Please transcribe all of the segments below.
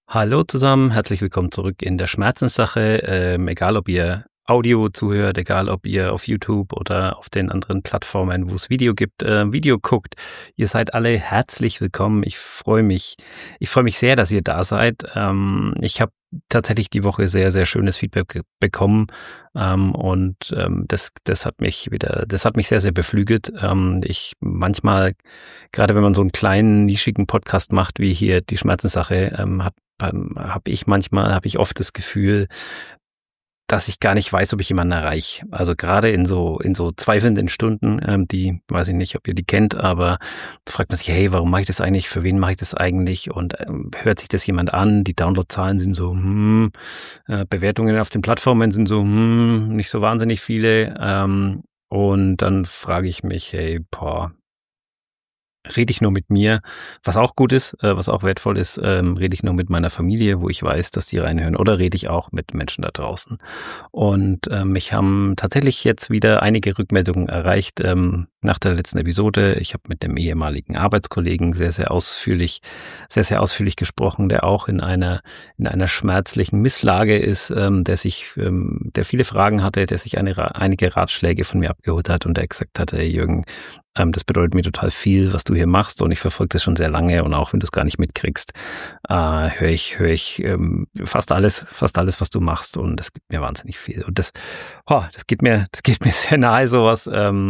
Hallo zusammen, herzlich willkommen zurück in der Schmerzenssache. Egal, ob ihr Audio zuhört, egal, ob ihr auf YouTube oder auf den anderen Plattformen, wo es Video gibt, Video guckt. Ihr seid alle herzlich willkommen. Ich freue mich sehr, dass ihr da seid. Ich habe tatsächlich die Woche sehr, sehr schönes Feedback bekommen, das hat mich sehr, sehr beflügelt. Ich manchmal, gerade wenn man so einen kleinen, nischigen Podcast macht, wie hier die Schmerzenssache, habe ich oft das Gefühl, dass ich gar nicht weiß, ob ich jemanden erreiche. Also gerade in so zweifelnden Stunden, die, weiß ich nicht, ob ihr die kennt, aber da fragt man sich, hey, warum mache ich das eigentlich? Für wen mache ich das eigentlich? Und hört sich das jemand an? Die Downloadzahlen sind so, Bewertungen auf den Plattformen sind so, nicht so wahnsinnig viele. Und dann frage ich mich, hey, rede ich nur mit mir, was auch gut ist, was auch wertvoll ist, rede ich nur mit meiner Familie, wo ich weiß, dass die reinhören, oder rede ich auch mit Menschen da draußen? Und mich haben tatsächlich jetzt wieder einige Rückmeldungen erreicht nach der letzten Episode. Ich habe mit dem ehemaligen Arbeitskollegen sehr, sehr ausführlich gesprochen, der auch in einer schmerzlichen Misslage ist, der viele Fragen hatte, der sich einige Ratschläge von mir abgeholt hat und der gesagt hat, hey Jürgen, das bedeutet mir total viel, was du hier machst, und ich verfolge das schon sehr lange, und auch wenn du es gar nicht mitkriegst, höre ich fast alles, was du machst, und das gibt mir wahnsinnig viel. Und das geht mir sehr nahe, sowas.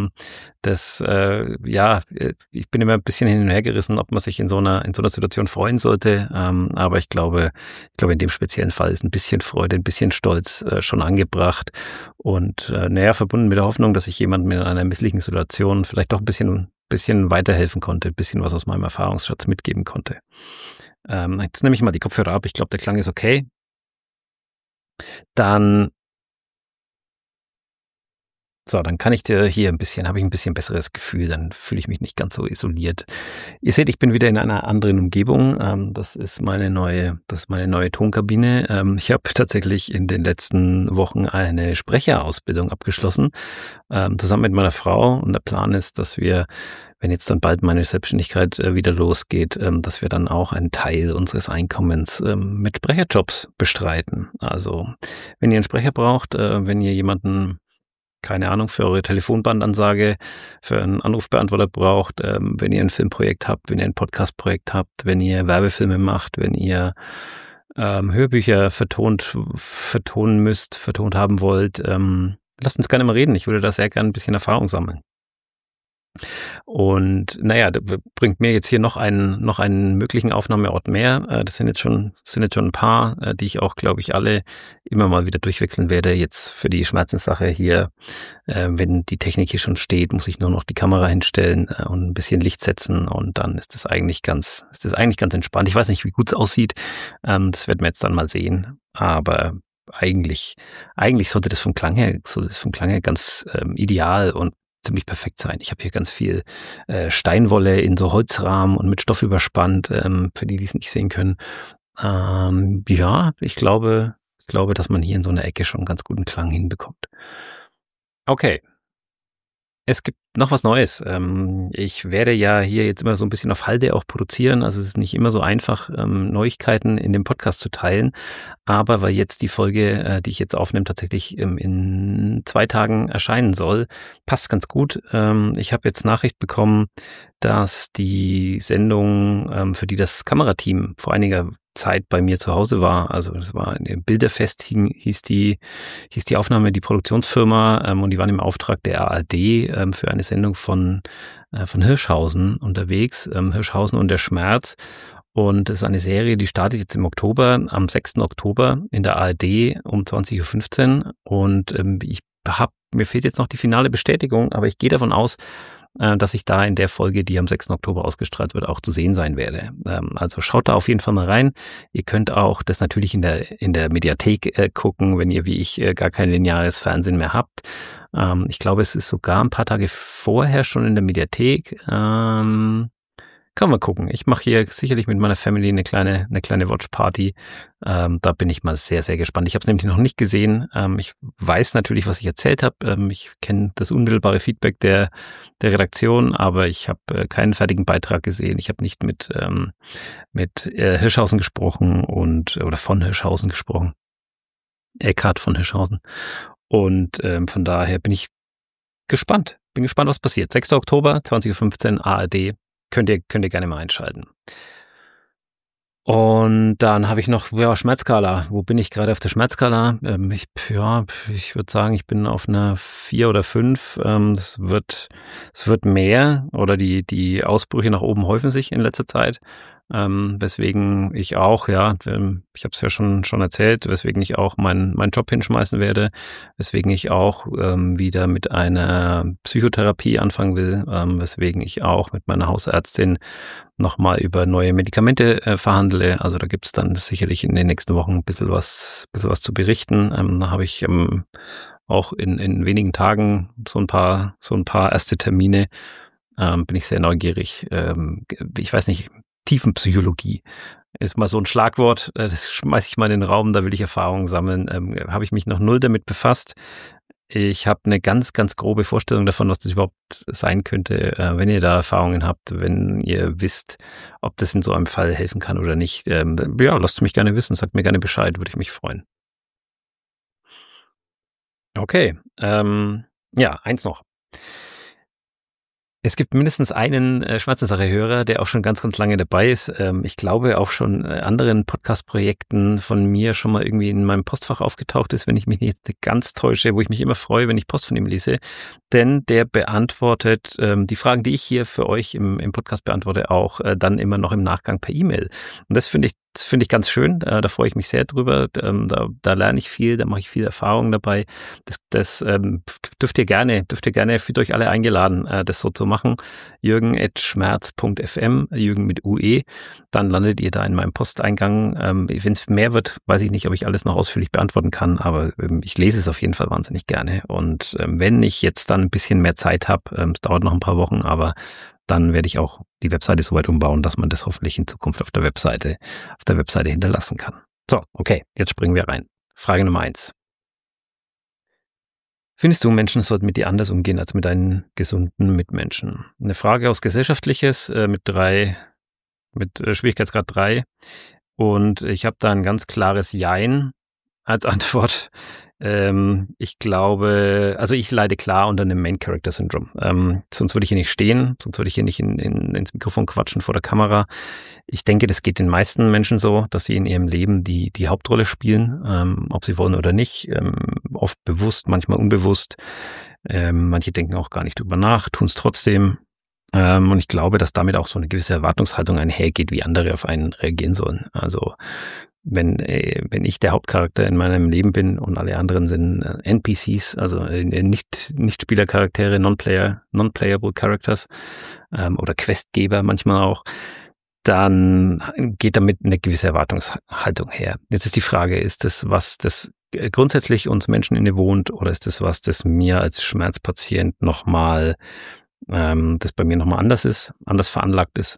Ich bin immer ein bisschen hin und her gerissen, ob man sich in so einer Situation freuen sollte. Aber ich glaube, in dem speziellen Fall ist ein bisschen Freude, ein bisschen Stolz schon angebracht. Und verbunden mit der Hoffnung, dass ich jemandem in einer misslichen Situation vielleicht doch ein bisschen weiterhelfen konnte, ein bisschen was aus meinem Erfahrungsschatz mitgeben konnte. Jetzt nehme ich mal die Kopfhörer ab. Ich glaube, der Klang ist okay. Dann kann ich dir hier habe ich ein bisschen besseres Gefühl, dann fühle ich mich nicht ganz so isoliert. Ihr seht, ich bin wieder in einer anderen Umgebung. Das ist meine neue Tonkabine. Ich habe tatsächlich in den letzten Wochen eine Sprecherausbildung abgeschlossen, zusammen mit meiner Frau. Und der Plan ist, dass wir, wenn jetzt dann bald meine Selbstständigkeit wieder losgeht, dass wir dann auch einen Teil unseres Einkommens mit Sprecherjobs bestreiten. Also, wenn ihr einen Sprecher braucht, wenn ihr jemanden, keine Ahnung, für eure Telefonbandansage, für einen Anrufbeantworter braucht, wenn ihr ein Filmprojekt habt, wenn ihr ein Podcastprojekt habt, wenn ihr Werbefilme macht, wenn ihr Hörbücher vertont haben wollt, lasst uns gerne mal reden. Ich würde da sehr gerne ein bisschen Erfahrung sammeln. Und das bringt mir jetzt hier noch einen möglichen Aufnahmeort mehr. Das sind jetzt schon ein paar, die ich auch, glaube ich, alle immer mal wieder durchwechseln werde. Jetzt für die Schmerzenssache hier, wenn die Technik hier schon steht, muss ich nur noch die Kamera hinstellen und ein bisschen Licht setzen, und dann ist das eigentlich ganz entspannt. Ich weiß nicht, wie gut es aussieht. Das werden wir jetzt dann mal sehen. Aber eigentlich sollte das vom Klang her ganz ideal und ziemlich perfekt sein. Ich habe hier ganz viel Steinwolle in so Holzrahmen und mit Stoff überspannt, für die es nicht sehen können. Ich glaube, dass man hier in so einer Ecke schon einen ganz guten Klang hinbekommt. Okay. Es gibt noch was Neues. Ich werde ja hier jetzt immer so ein bisschen auf Halde auch produzieren. Also es ist nicht immer so einfach, Neuigkeiten in dem Podcast zu teilen. Aber weil jetzt die Folge, die ich jetzt aufnehme, tatsächlich in 2 Tagen erscheinen soll, passt ganz gut. Ich habe jetzt Nachricht bekommen, dass die Sendung, für die das Kamerateam vor einiger Zeit bei mir zu Hause war, also das war Bilderfest, hieß die Aufnahme, die Produktionsfirma, und die waren im Auftrag der ARD für eine Sendung von Hirschhausen unterwegs, Hirschhausen und der Schmerz. Und das ist eine Serie, die startet jetzt im Oktober, am 6. Oktober in der ARD um 20.15 Uhr. Und mir fehlt jetzt noch die finale Bestätigung, aber ich gehe davon aus, dass ich da in der Folge, die am 6. Oktober ausgestrahlt wird, auch zu sehen sein werde. Also schaut da auf jeden Fall mal rein. Ihr könnt auch das natürlich in der Mediathek gucken, wenn ihr wie ich gar kein lineares Fernsehen mehr habt. Ich glaube, es ist sogar ein paar Tage vorher schon in der Mediathek. Kann man gucken. Ich mache hier sicherlich mit meiner Family eine kleine Watch-Party. Da bin ich mal sehr, sehr gespannt. Ich habe es nämlich noch nicht gesehen. Ich weiß natürlich, was ich erzählt habe. Ich kenne das unmittelbare Feedback der Redaktion, aber ich habe keinen fertigen Beitrag gesehen. Ich habe nicht mit Hirschhausen gesprochen oder von Hirschhausen gesprochen. Eckhard von Hirschhausen. Und von daher bin ich gespannt. Bin gespannt, was passiert. 6. Oktober, 20:15 Uhr, ARD. Könnt ihr gerne mal einschalten. Und dann habe ich noch, Schmerzskala. Wo bin ich gerade auf der Schmerzskala? Ich würde sagen, ich bin auf einer 4 oder 5. Es wird mehr, oder die Ausbrüche nach oben häufen sich in letzter Zeit. Weswegen ich auch, ich habe es ja schon erzählt, weswegen ich auch meinen Job hinschmeißen werde, weswegen ich auch wieder mit einer Psychotherapie anfangen will, weswegen ich auch mit meiner Hausärztin nochmal über neue Medikamente verhandle. Also da gibt's dann sicherlich in den nächsten Wochen ein bisschen was zu berichten. Da habe ich auch in wenigen Tagen so ein paar erste Termine. Bin ich sehr neugierig. Ich weiß nicht, Tiefenpsychologie ist mal so ein Schlagwort, das schmeiße ich mal in den Raum, da will ich Erfahrungen sammeln. Habe ich mich noch null damit befasst. Ich habe eine ganz, ganz grobe Vorstellung davon, was das überhaupt sein könnte. Wenn ihr da Erfahrungen habt, wenn ihr wisst, ob das in so einem Fall helfen kann oder nicht, lasst mich gerne wissen, sagt mir gerne Bescheid, würde ich mich freuen. Okay, eins noch. Es gibt mindestens einen Schwarzensache-Hörer, der auch schon ganz, ganz lange dabei ist. Ich glaube auch schon anderen Podcast-Projekten von mir schon mal irgendwie in meinem Postfach aufgetaucht ist, wenn ich mich nicht ganz täusche, wo ich mich immer freue, wenn ich Post von ihm lese. Denn der beantwortet die Fragen, die ich hier für euch im Podcast beantworte, auch dann immer noch im Nachgang per E-Mail. Und das finde ich ganz schön. Da freue ich mich sehr drüber. Da lerne ich viel, da mache ich viel Erfahrung dabei. Das dürft ihr gerne, fühlt euch alle eingeladen, das so zu machen. Jürgen@schmerz.fm, Jürgen mit UE. Dann landet ihr da in meinem Posteingang. Wenn es mehr wird, weiß ich nicht, ob ich alles noch ausführlich beantworten kann, aber ich lese es auf jeden Fall wahnsinnig gerne. Und wenn ich jetzt dann ein bisschen mehr Zeit habe, es dauert noch ein paar Wochen, aber dann werde ich auch die Webseite so weit umbauen, dass man das hoffentlich in Zukunft auf der Webseite hinterlassen kann. So, okay, jetzt springen wir rein. Frage Nummer 1. Findest du, Menschen sollten mit dir anders umgehen als mit deinen gesunden Mitmenschen? Eine Frage aus Gesellschaftliches mit Schwierigkeitsgrad 3. Und ich habe da ein ganz klares Jein als Antwort. Ich glaube, also ich leide klar unter einem Main-Character-Syndrom. Sonst würde ich hier nicht stehen, sonst würde ich hier nicht ins Mikrofon quatschen vor der Kamera. Ich denke, das geht den meisten Menschen so, dass sie in ihrem Leben die Hauptrolle spielen, ob sie wollen oder nicht. Oft bewusst, manchmal unbewusst. Manche denken auch gar nicht drüber nach, tun es trotzdem. Und ich glaube, dass damit auch so eine gewisse Erwartungshaltung einhergeht, wie andere auf einen reagieren sollen. Also wenn ich der Hauptcharakter in meinem Leben bin und alle anderen sind NPCs, also nicht Spielercharaktere, non-playable Characters oder Questgeber manchmal auch, dann geht damit eine gewisse Erwartungshaltung her. Jetzt ist die Frage, ist das was, das grundsätzlich uns Menschen innewohnt, oder ist das was, das mir als Schmerzpatient nochmal, das bei mir nochmal anders veranlagt ist?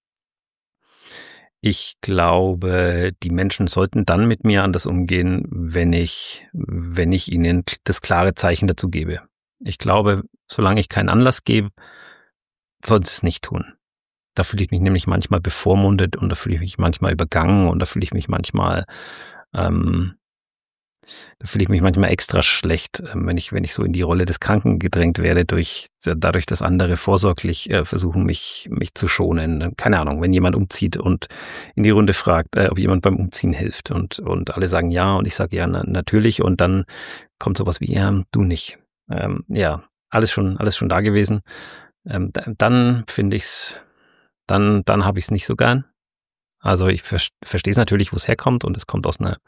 Ich glaube, die Menschen sollten dann mit mir anders umgehen, wenn ich ihnen das klare Zeichen dazu gebe. Ich glaube, solange ich keinen Anlass gebe, sollen sie es nicht tun. Da fühle ich mich nämlich manchmal bevormundet und da fühle ich mich manchmal übergangen und da fühle ich mich manchmal extra schlecht, wenn ich so in die Rolle des Kranken gedrängt werde, dadurch, dass andere vorsorglich versuchen, mich zu schonen. Keine Ahnung, wenn jemand umzieht und in die Runde fragt, ob jemand beim Umziehen hilft und alle sagen ja und ich sage ja, natürlich, und dann kommt sowas wie, ja, du nicht. Alles schon da gewesen. Dann finde ich's, dann habe ich's nicht so gern. Also ich verstehe es natürlich, wo es herkommt, und es kommt aus einem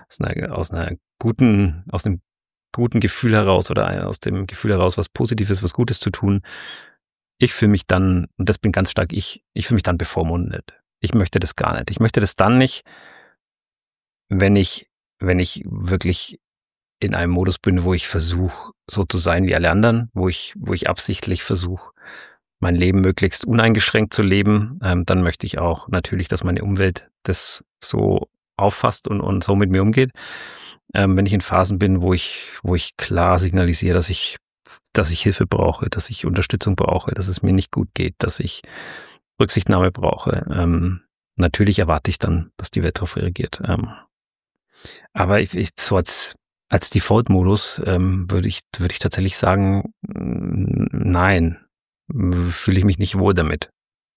guten Gefühl heraus, oder aus dem Gefühl heraus, was Positives, was Gutes zu tun. Ich fühle mich dann, und das bin ganz stark ich fühle mich dann bevormundet. Ich möchte das gar nicht. Ich möchte das dann nicht, wenn ich wirklich in einem Modus bin, wo ich versuche, so zu sein wie alle anderen, wo ich absichtlich versuche, mein Leben möglichst uneingeschränkt zu leben, dann möchte ich auch natürlich, dass meine Umwelt das so auffasst und so mit mir umgeht. Wenn ich in Phasen bin, wo ich klar signalisiere, dass ich Hilfe brauche, dass ich Unterstützung brauche, dass es mir nicht gut geht, dass ich Rücksichtnahme brauche, natürlich erwarte ich dann, dass die Welt darauf reagiert. Aber ich so als Default-Modus würde ich tatsächlich sagen, nein, fühle ich mich nicht wohl damit.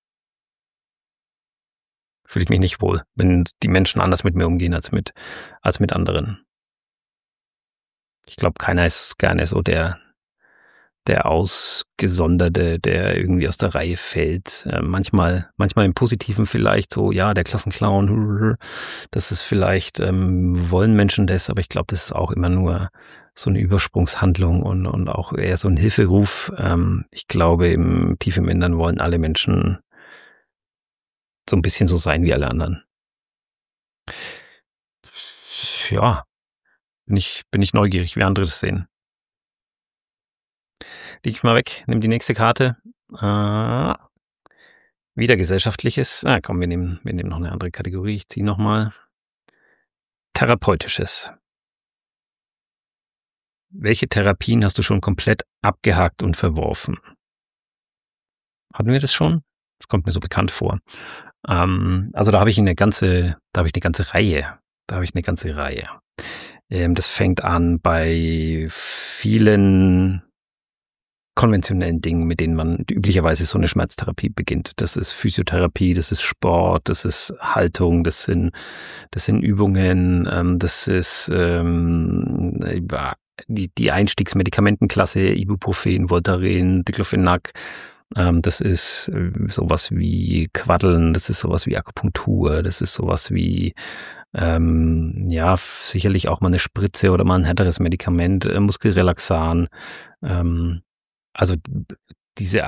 Fühle ich mich nicht wohl, wenn die Menschen anders mit mir umgehen als mit anderen. Ich glaube, keiner ist gerne so der Ausgesonderte, der irgendwie aus der Reihe fällt. Manchmal im Positiven vielleicht so, ja, der Klassenclown, das ist vielleicht, wollen Menschen das, aber ich glaube, das ist auch immer nur so eine Übersprungshandlung und auch eher so ein Hilferuf. Ich glaube, tief im Innern wollen alle Menschen so ein bisschen so sein wie alle anderen. Ja, bin ich neugierig, wie andere das sehen. Leg ich mal weg, nimm die nächste Karte. Wieder Gesellschaftliches. Komm, wir nehmen noch eine andere Kategorie. Ich ziehe nochmal. Therapeutisches. Welche Therapien hast du schon komplett abgehakt und verworfen? Hatten wir das schon? Das kommt mir so bekannt vor. Also da habe ich eine ganze Reihe. Das fängt an bei vielen konventionellen Dingen, mit denen man üblicherweise so eine Schmerztherapie beginnt. Das ist Physiotherapie, das ist Sport, das ist Haltung, das sind Übungen, das ist die Einstiegsmedikamentenklasse, Ibuprofen, Voltaren, Diclofenac. Das ist sowas wie Quaddeln, das ist sowas wie Akupunktur, das ist sowas wie sicherlich auch mal eine Spritze oder mal ein härteres Medikament, Muskelrelaxan. Also dieses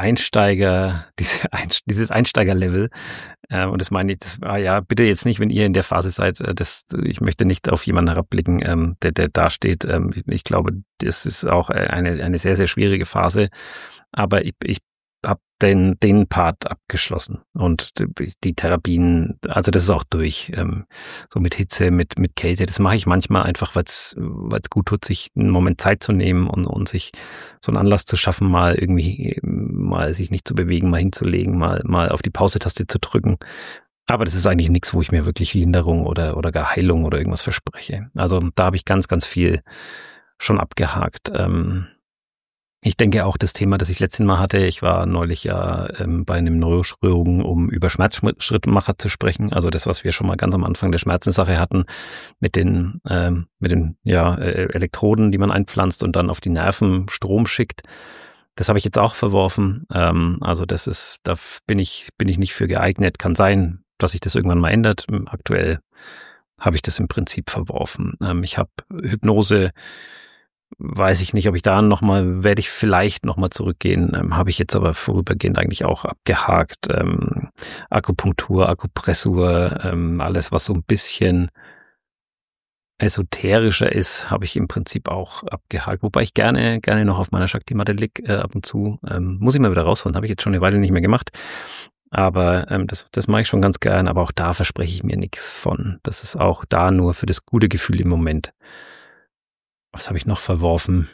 Einsteigerlevel, und das meine ich, bitte jetzt nicht, wenn ihr in der Phase seid, ich möchte nicht auf jemanden herabblicken, der da steht. Ich glaube, das ist auch eine sehr, sehr schwierige Phase, aber ich habe den Part abgeschlossen und die Therapien, also das ist auch durch, so mit Hitze, mit Kälte, das mache ich manchmal einfach, weil es gut tut, sich einen Moment Zeit zu nehmen und sich so einen Anlass zu schaffen, mal sich nicht zu bewegen, mal hinzulegen, mal auf die Pause-Taste zu drücken. Aber das ist eigentlich nichts, wo ich mir wirklich Linderung oder gar Heilung oder irgendwas verspreche. Also da habe ich ganz, ganz viel schon abgehakt. Ich denke auch das Thema, das ich letztes Mal hatte, ich war neulich bei einem Neurochirurgen, um über Schmerzschrittmacher zu sprechen, also das, was wir schon mal ganz am Anfang der Schmerzenssache hatten, mit den Elektroden, die man einpflanzt und dann auf die Nerven Strom schickt. Das habe ich jetzt auch verworfen. Also da bin ich nicht für geeignet. Kann sein, dass sich das irgendwann mal ändert. Aktuell habe ich das im Prinzip verworfen. Ich habe Hypnose. Weiß ich nicht, ob ich da werde ich vielleicht nochmal zurückgehen, habe ich jetzt aber vorübergehend eigentlich auch abgehakt. Akupunktur, Akupressur, alles, was so ein bisschen esoterischer ist, habe ich im Prinzip auch abgehakt. Wobei ich gerne noch auf meiner Shakti-Matte lieg, ab und zu. Muss ich mal wieder rausholen, habe ich jetzt schon eine Weile nicht mehr gemacht. Aber das mache ich schon ganz gern, aber auch da verspreche ich mir nichts von. Das ist auch da nur für das gute Gefühl im Moment. Was habe ich noch verworfen?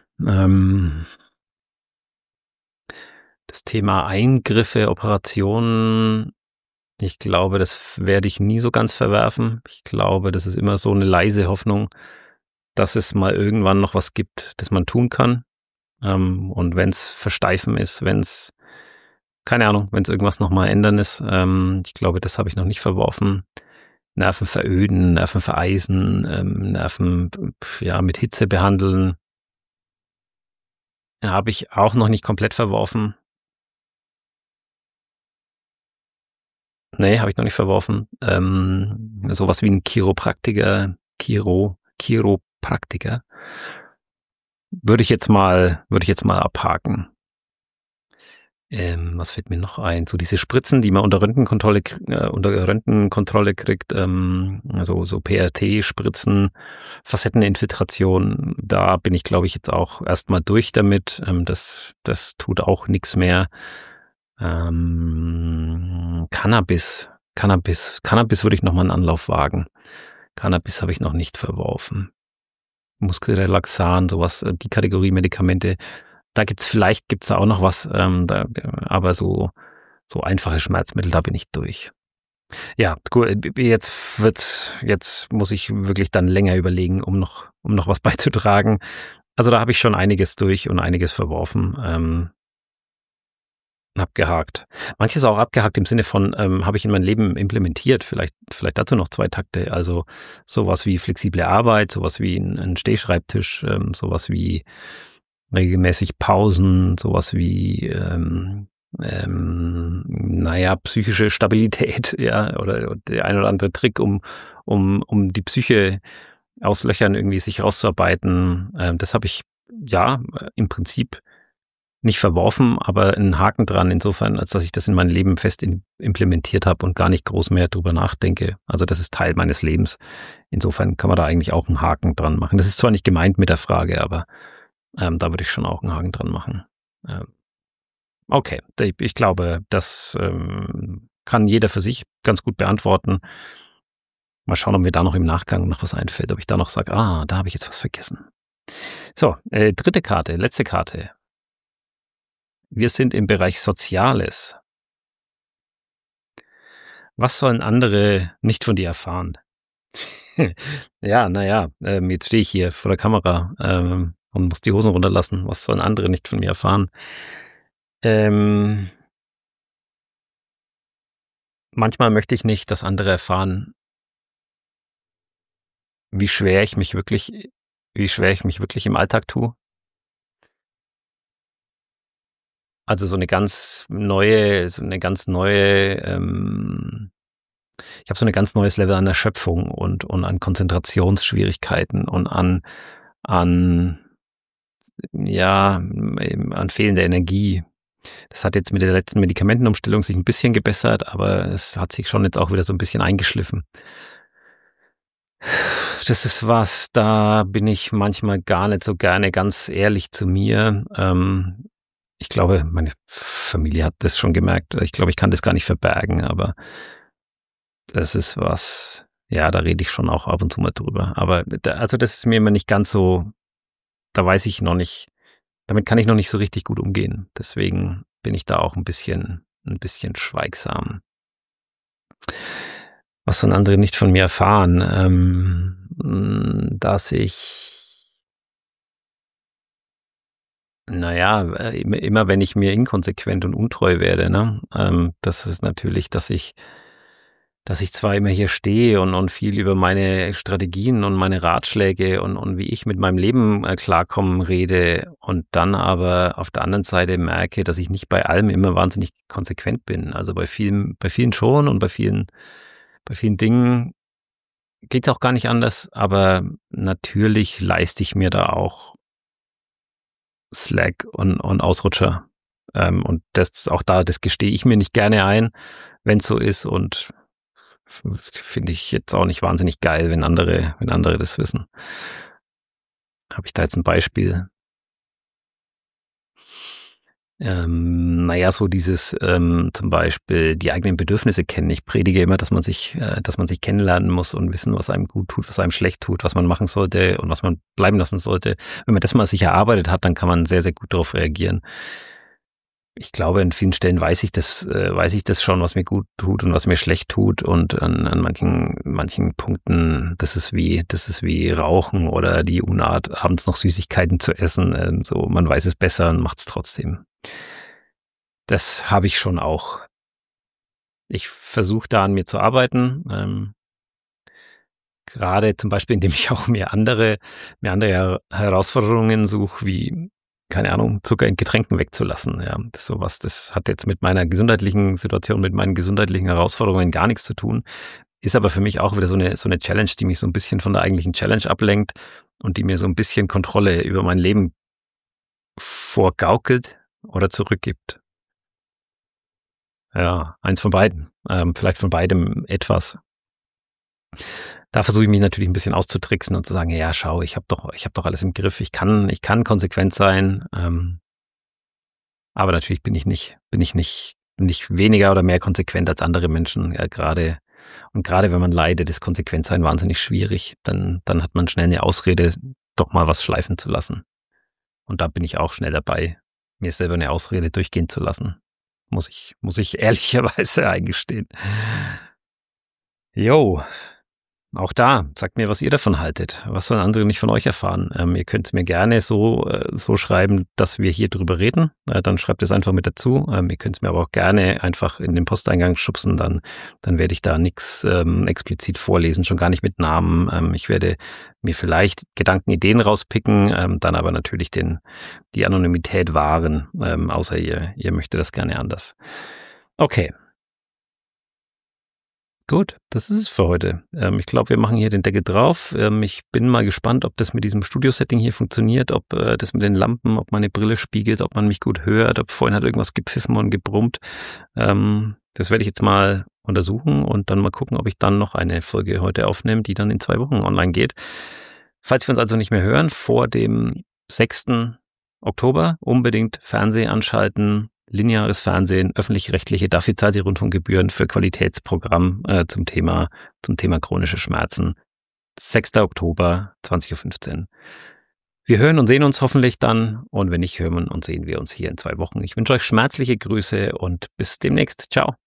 Das Thema Eingriffe, Operationen, ich glaube, das werde ich nie so ganz verwerfen. Ich glaube, das ist immer so eine leise Hoffnung, dass es mal irgendwann noch was gibt, das man tun kann. Und wenn es Versteifen ist, wenn es irgendwas nochmal ändern ist, ich glaube, das habe ich noch nicht verworfen. Nerven veröden, Nerven vereisen, Nerven mit Hitze behandeln. Habe ich auch noch nicht komplett verworfen. Nee, habe ich noch nicht verworfen. Sowas wie ein Chiropraktiker würde ich jetzt mal abhaken. Was fällt mir noch ein? So diese Spritzen, die man unter Röntgenkontrolle kriegt, so PRT-Spritzen, Facetteninfiltration, da bin ich, glaube ich, jetzt auch erstmal durch damit. Das tut auch nichts mehr. Cannabis. Cannabis würde ich noch mal einen Anlauf wagen. Cannabis habe ich noch nicht verworfen. Muskelrelaxan, sowas, die Kategorie Medikamente. Vielleicht gibt's da auch noch was, aber so einfache Schmerzmittel, da bin ich durch. Ja, gut, jetzt muss ich wirklich dann länger überlegen, um noch was beizutragen. Also da habe ich schon einiges durch und einiges verworfen, abgehakt. Manches auch abgehakt im Sinne von, habe ich in mein Leben implementiert. Vielleicht dazu noch 2 Takte. Also sowas wie flexible Arbeit, sowas wie ein Stehschreibtisch, sowas wie regelmäßig Pausen, sowas wie psychische Stabilität, ja, oder der ein oder andere Trick, um die Psyche aus Löchern irgendwie sich rauszuarbeiten. Das habe ich im Prinzip nicht verworfen, aber einen Haken dran insofern, als dass ich das in mein Leben fest implementiert habe und gar nicht groß mehr drüber nachdenke. Also das ist Teil meines Lebens. Insofern kann man da eigentlich auch einen Haken dran machen. Das ist zwar nicht gemeint mit der Frage, aber da würde ich schon auch einen Haken dran machen. Okay, ich glaube, das kann jeder für sich ganz gut beantworten. Mal schauen, ob mir da noch im Nachgang noch was einfällt, ob ich da noch sage, da habe ich jetzt was vergessen. So, dritte Karte, letzte Karte. Wir sind im Bereich Soziales. Was sollen andere nicht von dir erfahren? Ja, jetzt stehe ich hier vor der Kamera und muss die Hosen runterlassen. Was sollen andere nicht von mir erfahren? Manchmal möchte ich nicht, dass andere erfahren, wie schwer ich mich wirklich im Alltag tue. Also so eine ganz neue, ich habe so ein ganz neues Level an Erschöpfung und an Konzentrationsschwierigkeiten und an fehlender Energie. Das hat jetzt mit der letzten Medikamentenumstellung sich ein bisschen gebessert, aber es hat sich schon jetzt auch wieder so ein bisschen eingeschliffen. Das ist was, da bin ich manchmal gar nicht so gerne ganz ehrlich zu mir. Ich glaube, meine Familie hat das schon gemerkt. Ich glaube, ich kann das gar nicht verbergen, aber das ist was, da rede ich schon auch ab und zu mal drüber. Aber das ist mir immer nicht ganz so, da weiß ich noch nicht, damit kann ich noch nicht so richtig gut umgehen. Deswegen bin ich da auch ein bisschen schweigsam. Was sollen andere nicht von mir erfahren? Dass ich, immer wenn ich mir inkonsequent und untreu werde, ne? Das ist natürlich, dass ich zwar immer hier stehe und viel über meine Strategien und meine Ratschläge und wie ich mit meinem Leben klarkomme rede und dann aber auf der anderen Seite merke, dass ich nicht bei allem immer wahnsinnig konsequent bin. Also bei vielen schon und bei vielen Dingen geht's auch gar nicht anders, aber natürlich leiste ich mir da auch Slack und Ausrutscher. Und das gestehe ich mir nicht gerne ein, wenn es so ist, und finde ich jetzt auch nicht wahnsinnig geil, wenn andere das wissen. Habe ich da jetzt ein Beispiel? So dieses zum Beispiel die eigenen Bedürfnisse kennen. Ich predige immer, dass man sich kennenlernen muss und wissen, was einem gut tut, was einem schlecht tut, was man machen sollte und was man bleiben lassen sollte. Wenn man das mal sich erarbeitet hat, dann kann man sehr, sehr gut darauf reagieren. Ich glaube, an vielen Stellen weiß ich das schon, was mir gut tut und was mir schlecht tut, und an manchen Punkten, das ist wie Rauchen oder die Unart, abends noch Süßigkeiten zu essen. So, man weiß es besser und macht es trotzdem. Das habe ich schon auch. Ich versuche da an mir zu arbeiten, gerade zum Beispiel, indem ich auch mir andere Herausforderungen suche, wie, keine Ahnung, Zucker in Getränken wegzulassen. Ja, das ist sowas, das hat jetzt mit meiner gesundheitlichen Situation, mit meinen gesundheitlichen Herausforderungen gar nichts zu tun. Ist aber für mich auch wieder so eine Challenge, die mich so ein bisschen von der eigentlichen Challenge ablenkt und die mir so ein bisschen Kontrolle über mein Leben vorgaukelt oder zurückgibt. Ja, eins von beiden. Vielleicht von beidem etwas. Da versuche ich mich natürlich ein bisschen auszutricksen und zu sagen, ja, schau, ich habe doch alles im Griff. Ich kann konsequent sein. Aber natürlich bin ich nicht nicht weniger oder mehr konsequent als andere Menschen. Ja, gerade wenn man leidet, ist Konsequentsein wahnsinnig schwierig. Dann hat man schnell eine Ausrede, doch mal was schleifen zu lassen. Und da bin ich auch schnell dabei, mir selber eine Ausrede durchgehen zu lassen. Muss ich ehrlicherweise eingestehen. Jo. Auch da, sagt mir, was ihr davon haltet. Was sollen andere nicht von euch erfahren? Ihr könnt mir gerne so schreiben, dass wir hier drüber reden. Dann schreibt es einfach mit dazu. Ihr könnt es mir aber auch gerne einfach in den Posteingang schubsen. Dann werde ich da nichts explizit vorlesen, schon gar nicht mit Namen. Ich werde mir vielleicht Gedanken, Ideen rauspicken, dann aber natürlich die Anonymität wahren, außer ihr möchtet das gerne anders. Okay. Gut, das ist es für heute. Ich glaube, wir machen hier den Deckel drauf. Ich bin mal gespannt, ob das mit diesem Studio-Setting hier funktioniert, ob das mit den Lampen, ob meine Brille spiegelt, ob man mich gut hört, ob vorhin hat irgendwas gepfiffen und gebrummt. Das werde ich jetzt mal untersuchen und dann mal gucken, ob ich dann noch eine Folge heute aufnehme, die dann in 2 Wochen online geht. Falls wir uns also nicht mehr hören, vor dem 6. Oktober unbedingt Fernsehen anschalten. Lineares Fernsehen, öffentlich-rechtliche, dafür zahlt die Rundfunkgebühren für Qualitätsprogramm zum Thema chronische Schmerzen. 6. Oktober, 20.15 Uhr. Wir hören und sehen uns hoffentlich dann und wenn nicht, hören und sehen wir uns hier in 2 Wochen. Ich wünsche euch schmerzliche Grüße und bis demnächst. Ciao.